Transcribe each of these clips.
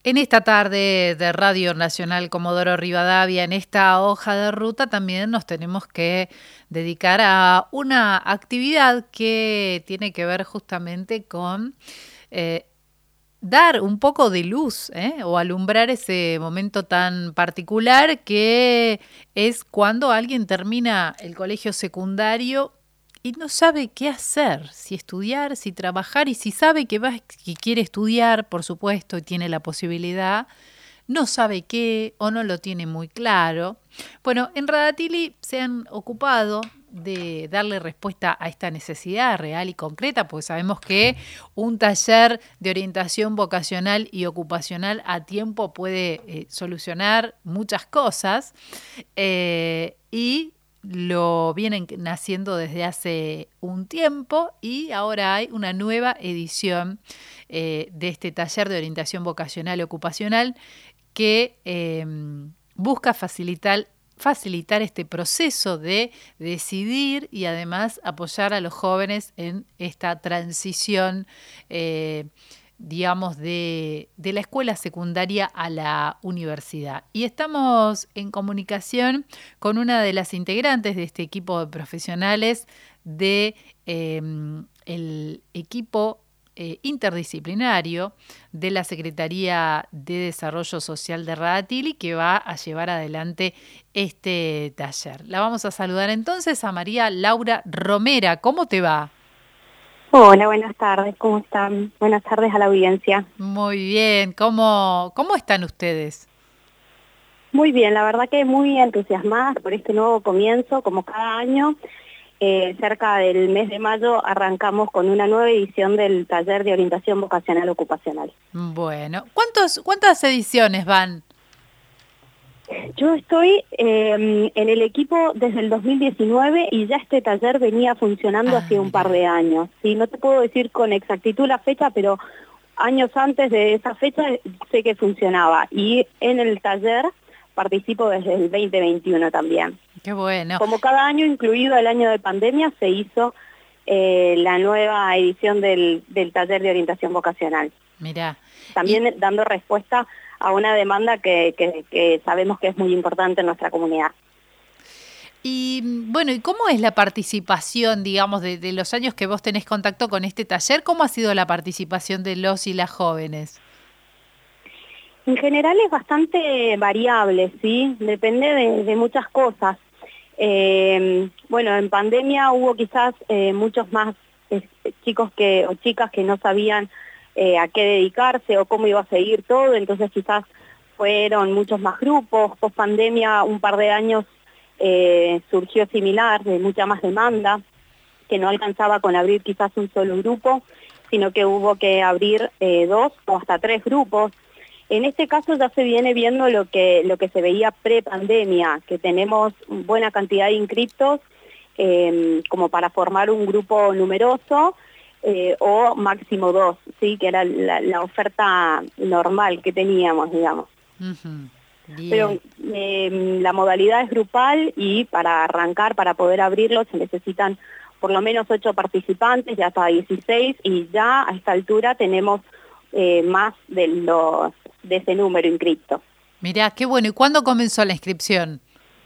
En esta tarde de Radio Nacional Comodoro Rivadavia, en esta hoja de ruta, también nos tenemos que dedicar a una actividad que tiene que ver justamente con dar un poco de luz, o alumbrar ese momento tan particular que es cuando alguien termina el colegio secundario y no sabe qué hacer, si estudiar, si trabajar, y si sabe que quiere estudiar, por supuesto, y tiene la posibilidad, no sabe qué o no lo tiene muy claro. Bueno, en Radatili se han ocupado de darle respuesta a esta necesidad real y concreta, porque sabemos que un taller de orientación vocacional y ocupacional a tiempo puede solucionar muchas cosas, y lo vienen naciendo desde hace un tiempo, y ahora hay una nueva edición de este taller de orientación vocacional y ocupacional que busca facilitar este proceso de decidir y además apoyar a los jóvenes en esta transición, digamos, de la escuela secundaria a la universidad. Y estamos en comunicación con una de las integrantes de este equipo de profesionales de el equipo interdisciplinario de la Secretaría de Desarrollo Social de Radatili, que va a llevar adelante este taller. La vamos a saludar entonces a María Laura Romera. ¿Cómo te va? Hola, buenas tardes, ¿cómo están? Buenas tardes a la audiencia. Muy bien. ¿Cómo están ustedes? Muy bien, la verdad que muy entusiasmadas por este nuevo comienzo, como cada año. Cerca del mes de mayo arrancamos con una nueva edición del taller de orientación vocacional ocupacional. Bueno, ¿cuántas ediciones van? Yo estoy en el equipo desde el 2019 y ya este taller venía funcionando hace un par Mira. de años. Sí, no te puedo decir con exactitud la fecha, pero años antes de esa fecha sé que funcionaba. Y en el taller participo desde el 2021 también. Qué bueno. Como cada año, incluido el año de pandemia, se hizo la nueva edición del taller de orientación vocacional. Mirá. También dando respuesta a una demanda que sabemos que es muy importante en nuestra comunidad. Y bueno, ¿y cómo es la participación, digamos, de los años que vos tenés contacto con este taller? ¿Cómo ha sido la participación de los y las jóvenes? En general es bastante variable, ¿sí? Depende de muchas cosas. Bueno, en pandemia hubo quizás muchos más chicos o chicas que no sabían a qué dedicarse o cómo iba a seguir todo, entonces quizás fueron muchos más grupos. Post pandemia, un par de años surgió similar, de mucha más demanda, que no alcanzaba con abrir quizás un solo grupo, sino que hubo que abrir 2 o hasta 3 grupos. En este caso ya se viene viendo lo que se veía pre-pandemia, que tenemos buena cantidad de inscriptos como para formar un grupo numeroso o máximo 2, ¿sí? Que era la oferta normal que teníamos, digamos. Uh-huh. Pero la modalidad es grupal y para arrancar, para poder abrirlo, se necesitan por lo menos 8 participantes, ya hasta 16, y ya a esta altura tenemos más de ese número inscripto. Mirá, qué bueno. ¿Y cuándo comenzó la inscripción?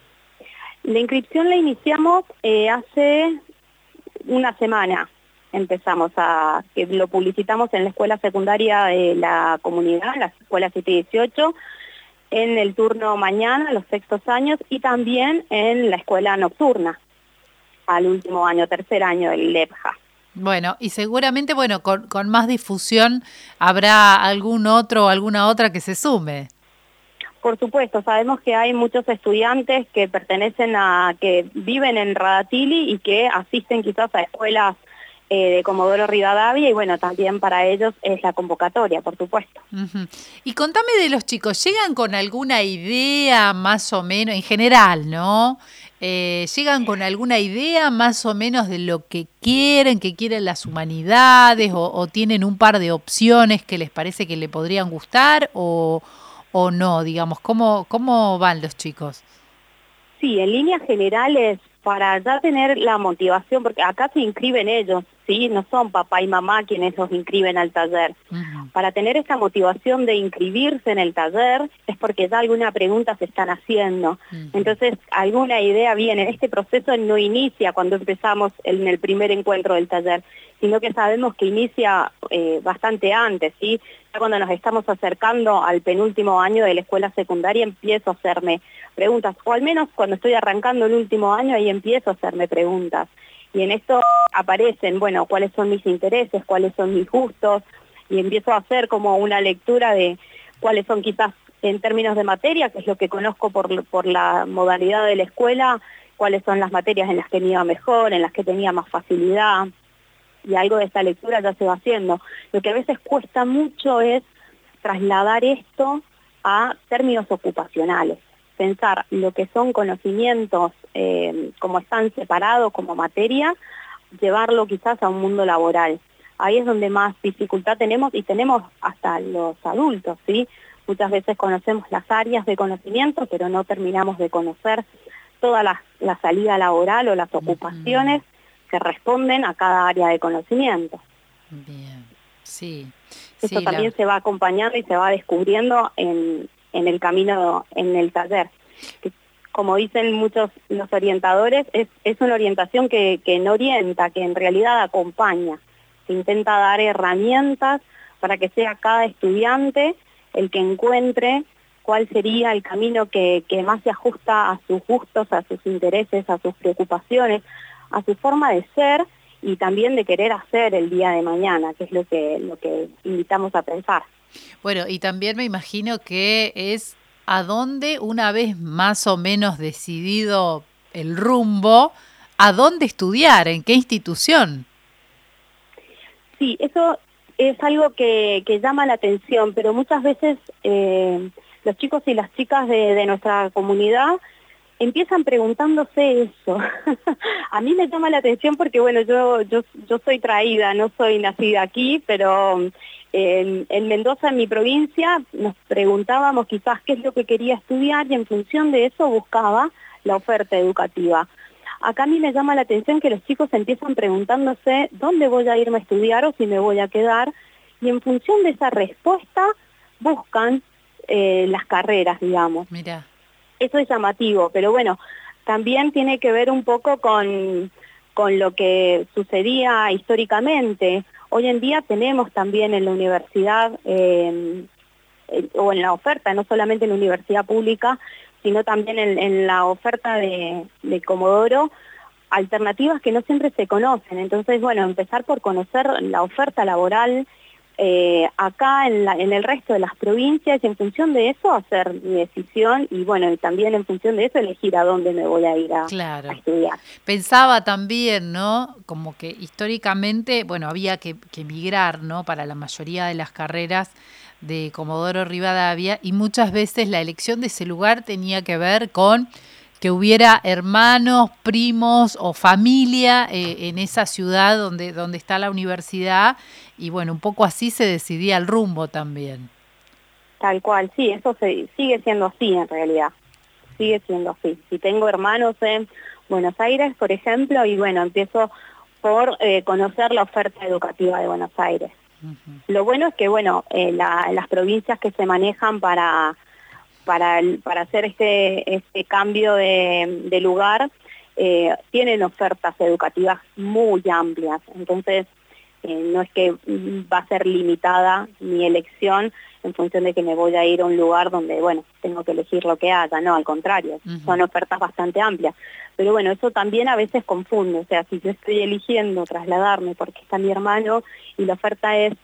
La inscripción la iniciamos hace una semana. Empezamos que lo publicitamos en la escuela secundaria de la comunidad, la escuela 718, en el turno mañana, los sextos años, y también en la escuela nocturna, al último año, tercer año del LEPJA. Bueno, y seguramente, bueno, con más difusión habrá algún otro o alguna otra que se sume. Por supuesto, sabemos que hay muchos estudiantes que que viven en Radatili y que asisten quizás a escuelas de Comodoro Rivadavia, y bueno, también para ellos es la convocatoria, por supuesto. Uh-huh. Y contame de los chicos, ¿llegan con alguna idea más o menos, en general, ¿no? ¿Llegan con alguna idea más o menos de lo que quieren las humanidades, o tienen un par de opciones que les parece que le podrían gustar, o no, digamos? ¿Cómo van los chicos? Sí, en líneas generales, para ya tener la motivación, porque acá se inscriben ellos, ¿sí? No son papá y mamá quienes los inscriben al taller. Para tener esa motivación de inscribirse en el taller es porque ya alguna pregunta se están haciendo. Entonces, alguna idea viene. Este proceso no inicia cuando empezamos en el primer encuentro del taller, sino que sabemos que inicia bastante antes, ¿sí? Ya cuando nos estamos acercando al penúltimo año de la escuela secundaria empiezo a hacerme preguntas, o al menos cuando estoy arrancando el último año ahí empiezo a hacerme preguntas. Y en esto aparecen, bueno, cuáles son mis intereses, cuáles son mis gustos, y empiezo a hacer como una lectura de cuáles son quizás en términos de materia, que es lo que conozco por la modalidad de la escuela, cuáles son las materias en las que me iba mejor, en las que tenía más facilidad, y algo de esta lectura ya se va haciendo. Lo que a veces cuesta mucho es trasladar esto a términos ocupacionales, pensar lo que son conocimientos como están separados como materia, llevarlo quizás a un mundo laboral. Ahí es donde más dificultad tenemos, y tenemos hasta los adultos, ¿sí? Muchas veces conocemos las áreas de conocimiento, pero no terminamos de conocer toda la salida laboral o las ocupaciones que responden a cada área de conocimiento. Bien, sí. Eso también se va acompañando y se va descubriendo en el camino, en el taller. Que, como dicen muchos los orientadores, es una orientación que no orienta, que en realidad acompaña. Se intenta dar herramientas para que sea cada estudiante el que encuentre cuál sería el camino que más se ajusta a sus gustos, a sus intereses, a sus preocupaciones, a su forma de ser y también de querer hacer el día de mañana, que es lo que invitamos a pensar. Bueno, y también me imagino que es a dónde, una vez más o menos decidido el rumbo, a dónde estudiar, en qué institución. Sí, eso es algo que llama la atención, pero muchas veces los chicos y las chicas de nuestra comunidad empiezan preguntándose eso. A mí me llama la atención porque, bueno, yo soy traída, no soy nacida aquí, pero en Mendoza, en mi provincia, nos preguntábamos quizás qué es lo que quería estudiar y en función de eso buscaba la oferta educativa. Acá a mí me llama la atención que los chicos empiezan preguntándose dónde voy a irme a estudiar o si me voy a quedar, y en función de esa respuesta buscan las carreras, digamos. Mira. Eso es llamativo, pero bueno, también tiene que ver un poco con lo que sucedía históricamente. Hoy en día tenemos también en la universidad, o en la oferta, no solamente en la universidad pública, sino también en la oferta de Comodoro, alternativas que no siempre se conocen. Entonces, bueno, empezar por conocer la oferta laboral acá en el resto de las provincias, y en función de eso hacer mi decisión, y bueno, y también en función de eso elegir a dónde me voy a ir a estudiar. Pensaba también, ¿no? Como que históricamente, bueno, había que migrar, ¿no? Para la mayoría de las carreras de Comodoro Rivadavia, y muchas veces la elección de ese lugar tenía que ver con que hubiera hermanos, primos o familia en esa ciudad donde está la universidad, y bueno, un poco así se decidía el rumbo también. Tal cual, sí, eso sigue siendo así en realidad, sigue siendo así. Si tengo hermanos en Buenos Aires, por ejemplo, y bueno, empiezo por conocer la oferta educativa de Buenos Aires. Lo bueno es que, bueno, las provincias que se manejan para hacer este cambio de lugar, tienen ofertas educativas muy amplias. Entonces, no es que va a ser limitada mi elección en función de que me voy a ir a un lugar donde, bueno, tengo que elegir lo que haya. No, al contrario, son ofertas bastante amplias. Pero bueno, eso también a veces confunde. O sea, si yo estoy eligiendo trasladarme porque está mi hermano y la oferta es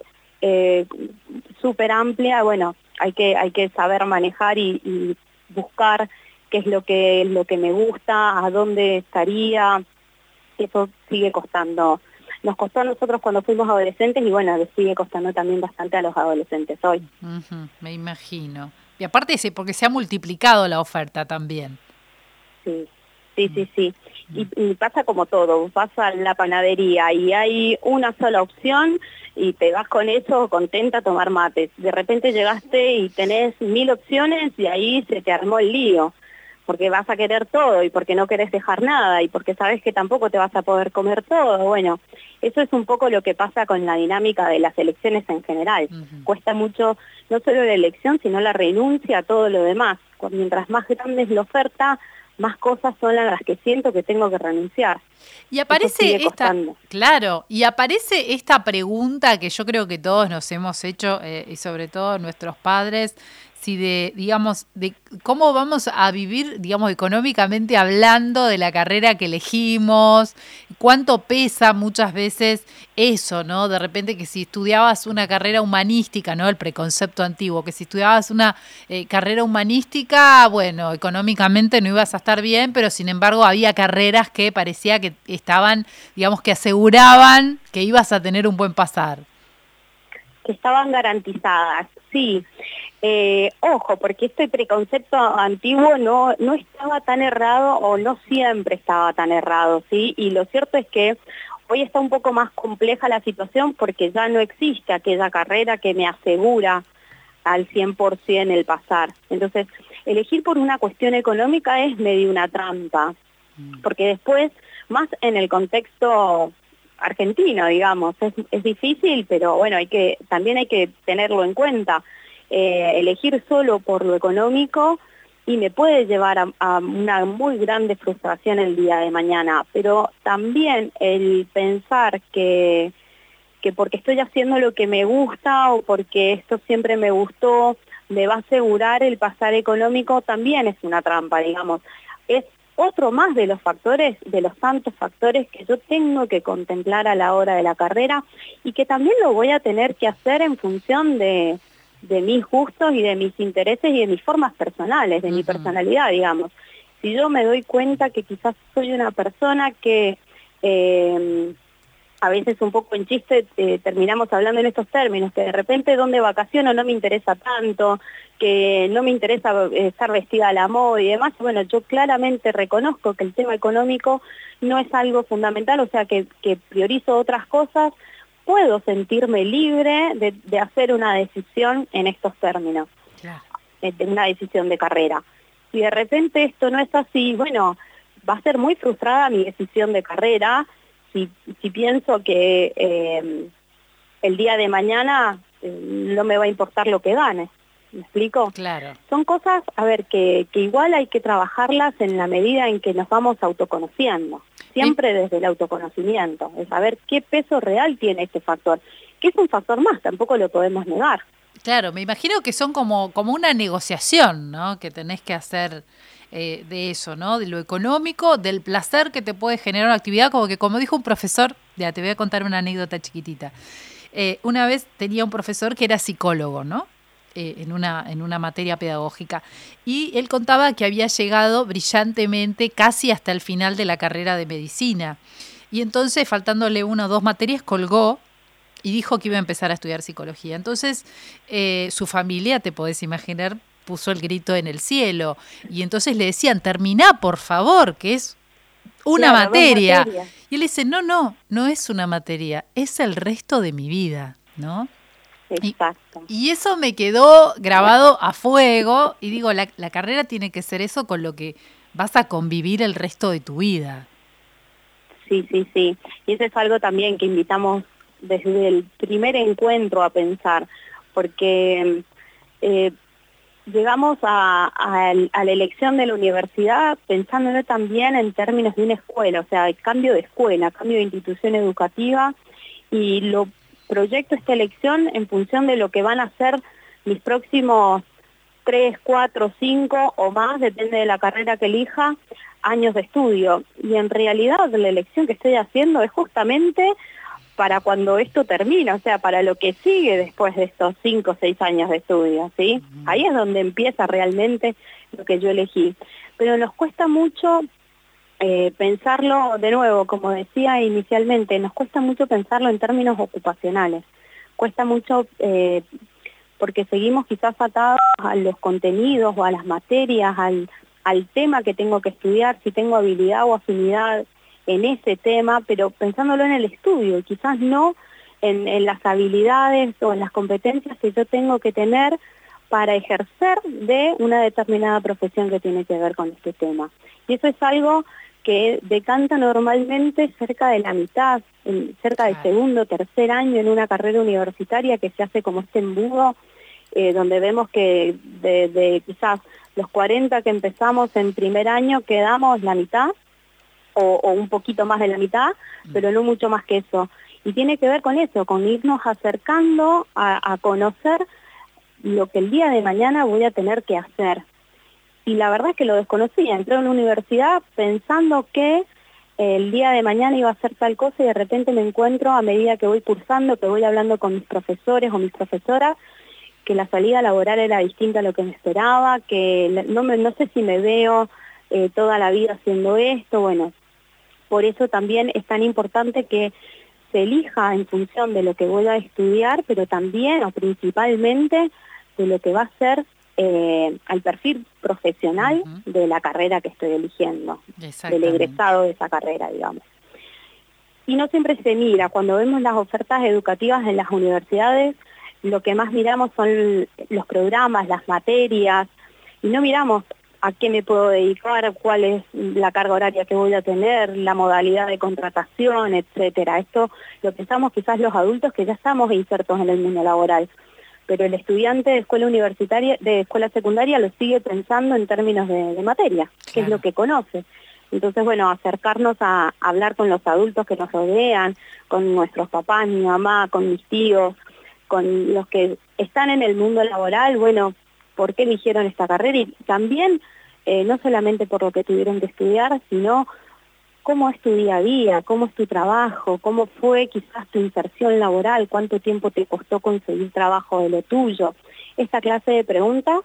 súper amplia, bueno, hay que saber manejar y buscar qué es lo que me gusta, a dónde estaría. Eso sigue costando. Nos costó a nosotros cuando fuimos adolescentes, y bueno, sigue costando también bastante a los adolescentes hoy. Me imagino. Y aparte, porque se ha multiplicado la oferta también. Sí. Y pasa como todo, pasa en la panadería y hay una sola opción y te vas con eso contenta a tomar mates. De repente llegaste y tenés 1000 opciones y ahí se te armó el lío. porque vas a querer todo y porque no querés dejar nada y porque sabes que tampoco te vas a poder comer todo. Bueno, eso es un poco lo que pasa con la dinámica de las elecciones en general. Cuesta mucho, no solo la elección, sino la renuncia a todo lo demás. Mientras más grande es la oferta, más cosas son las que siento que tengo que renunciar. Y aparece claro, y aparece esta pregunta que yo creo que todos nos hemos hecho, y sobre todo nuestros padres, si digamos, de cómo vamos a vivir, digamos, económicamente hablando de la carrera que elegimos, cuánto pesa muchas veces eso, ¿no? De repente que si estudiabas una carrera humanística, ¿no? El preconcepto antiguo, que si estudiabas una carrera humanística, bueno, económicamente no ibas a estar bien, pero sin embargo había carreras que parecía que estaban, digamos, que aseguraban que ibas a tener un buen pasar. Que estaban garantizadas, sí. Ojo, porque este preconcepto antiguo no estaba tan errado o no siempre estaba tan errado, ¿sí? Y lo cierto es que hoy está un poco más compleja la situación porque ya no existe aquella carrera que me asegura al 100% el pasar. Entonces, elegir por una cuestión económica es medio una trampa, porque después, más en el contexto argentino, digamos, es difícil, pero bueno, también hay que tenerlo en cuenta. Elegir solo por lo económico y me puede llevar a una muy grande frustración el día de mañana, pero también el pensar que porque estoy haciendo lo que me gusta o porque esto siempre me gustó, me va a asegurar el pasar económico, también es una trampa, digamos. Es otro más de los factores, de los tantos factores que yo tengo que contemplar a la hora de la carrera y que también lo voy a tener que hacer en función de mis gustos y de mis intereses y de mis formas personales, de mi personalidad, digamos. Si yo me doy cuenta que quizás soy una persona que a veces un poco en chiste terminamos hablando en estos términos, que de repente donde vacaciono no me interesa tanto, que no me interesa estar vestida a la moda y demás, bueno, yo claramente reconozco que el tema económico no es algo fundamental, o sea que priorizo otras cosas, puedo sentirme libre de hacer una decisión en estos términos, claro, de una decisión de carrera. Si de repente esto no es así, bueno, va a ser muy frustrada mi decisión de carrera si pienso que el día de mañana no me va a importar lo que gane. ¿Me explico? Claro. Son cosas, a ver, que igual hay que trabajarlas en la medida en que nos vamos autoconociendo. Siempre desde el autoconocimiento, es saber qué peso real tiene este factor, que es un factor más, tampoco lo podemos negar. Claro, me imagino que son como una negociación, ¿no? Que tenés que hacer de eso, ¿no? De lo económico, del placer que te puede generar una actividad, como dijo un profesor, ya te voy a contar una anécdota chiquitita. Una vez tenía un profesor que era psicólogo, ¿no? En una materia pedagógica. Y él contaba que había llegado brillantemente casi hasta el final de la carrera de medicina. Y entonces, faltándole 1 o 2 materias, colgó y dijo que iba a empezar a estudiar psicología. Entonces, su familia, te podés imaginar, puso el grito en el cielo. Y entonces le decían, terminá, por favor, que es una materia. Y él dice, no es una materia, es el resto de mi vida, ¿no? Exacto. Y eso me quedó grabado a fuego y digo, la carrera tiene que ser eso con lo que vas a convivir el resto de tu vida. Sí. Y eso es algo también que invitamos desde el primer encuentro a pensar, porque llegamos a la elección de la universidad pensándolo también en términos de una escuela, o sea, el cambio de escuela, cambio de institución educativa, y lo proyecto esta elección en función de lo que van a ser mis próximos 3, 4, 5 o más, depende de la carrera que elija, años de estudio. Y en realidad la elección que estoy haciendo es justamente para cuando esto termina, o sea, para lo que sigue después de estos 5 o 6 años de estudio, ¿sí? Ahí es donde empieza realmente lo que yo elegí. Pero nos cuesta mucho pensarlo, de nuevo, como decía inicialmente, nos cuesta mucho pensarlo en términos ocupacionales. Cuesta mucho porque seguimos quizás atados a los contenidos o a las materias, al tema que tengo que estudiar, si tengo habilidad o afinidad en ese tema, pero pensándolo en el estudio, quizás no en las habilidades o en las competencias que yo tengo que tener para ejercer de una determinada profesión que tiene que ver con este tema. Y eso es algo que decanta normalmente cerca de la mitad, cerca del segundo, tercer año en una carrera universitaria, que se hace como este embudo, donde vemos que de quizás los 40 que empezamos en primer año quedamos la mitad, o un poquito más de la mitad, pero no mucho más que eso. Y tiene que ver con eso, con irnos acercando a conocer lo que el día de mañana voy a tener que hacer. Y la verdad es que lo desconocía, entré a una universidad pensando que el día de mañana iba a hacer tal cosa y de repente me encuentro a medida que voy cursando, que voy hablando con mis profesores o mis profesoras, que la salida laboral era distinta a lo que me esperaba, que no sé si me veo toda la vida haciendo esto. Bueno, por eso también es tan importante que se elija en función de lo que voy a estudiar, pero también o principalmente de lo que va a ser al perfil profesional de la carrera que estoy eligiendo, del egresado de esa carrera, digamos. Y no siempre se mira, cuando vemos las ofertas educativas en las universidades, lo que más miramos son los programas, las materias, y no miramos a qué me puedo dedicar, cuál es la carga horaria que voy a tener, la modalidad de contratación, etcétera. Esto lo pensamos quizás los adultos que ya estamos insertos en el mundo laboral, pero el estudiante de escuela universitaria, de escuela secundaria, lo sigue pensando en términos de materia, que es lo que conoce. Entonces, bueno, acercarnos a hablar con los adultos que nos rodean, con nuestros papás, mi mamá, con mis tíos, con los que están en el mundo laboral, bueno, por qué eligieron esta carrera y también no solamente por lo que tuvieron que estudiar, sino cómo es tu día a día, cómo es tu trabajo, cómo fue quizás tu inserción laboral, cuánto tiempo te costó conseguir trabajo de lo tuyo. Esta clase de preguntas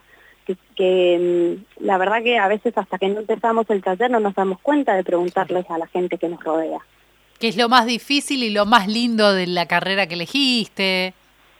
que la verdad que a veces hasta que no empezamos el taller no nos damos cuenta de preguntarles a la gente que nos rodea. ¿Qué es lo más difícil y lo más lindo de la carrera que elegiste?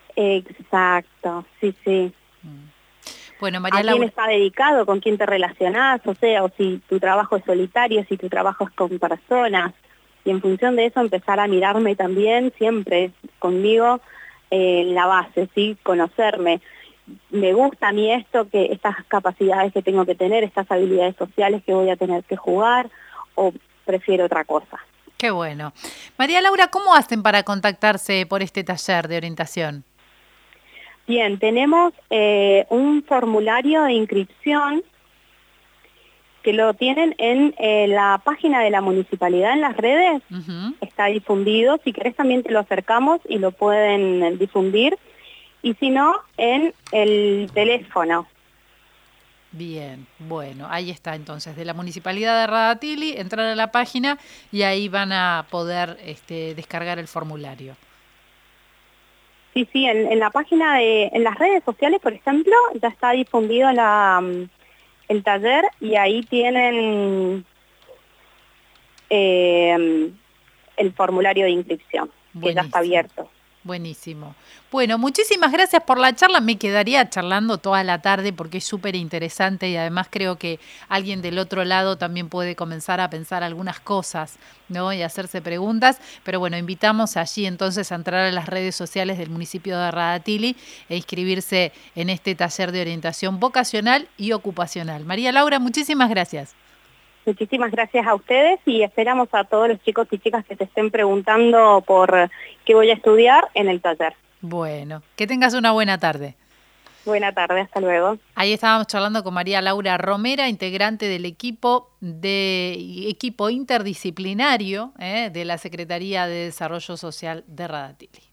Exacto, sí, sí. Bueno, María ¿A quién está dedicado? ¿Con quién te relacionás? O sea, o si tu trabajo es solitario, si tu trabajo es con personas. Y en función de eso empezar a mirarme también, siempre conmigo, la base, ¿sí? Conocerme. Me gusta a mí esto, que estas capacidades que tengo que tener, estas habilidades sociales que voy a tener que jugar, o prefiero otra cosa. Qué bueno. María Laura, ¿cómo hacen para contactarse por este taller de orientación? Bien, tenemos un formulario de inscripción que lo tienen en la página de la municipalidad en las redes. Está difundido, si querés también te lo acercamos y lo pueden difundir, y si no, en el teléfono. Bien, bueno, ahí está entonces, de la Municipalidad de Radatili, entrar a la página y ahí van a poder descargar el formulario. Sí, sí, en la página en las redes sociales, por ejemplo, ya está difundido el taller y ahí tienen el formulario de inscripción, que ya está abierto. Buenísimo. Bueno, muchísimas gracias por la charla. Me quedaría charlando toda la tarde porque es súper interesante y además creo que alguien del otro lado también puede comenzar a pensar algunas cosas, ¿no? Y hacerse preguntas. Pero bueno, invitamos allí entonces a entrar a las redes sociales del municipio de Radatili e inscribirse en este taller de orientación vocacional y ocupacional. María Laura, muchísimas gracias. Muchísimas gracias a ustedes y esperamos a todos los chicos y chicas que te estén preguntando por qué voy a estudiar en el taller. Bueno, que tengas una buena tarde. Buena tarde, hasta luego. Ahí estábamos charlando con María Laura Romera, integrante del equipo interdisciplinario de la Secretaría de Desarrollo Social de Radatili.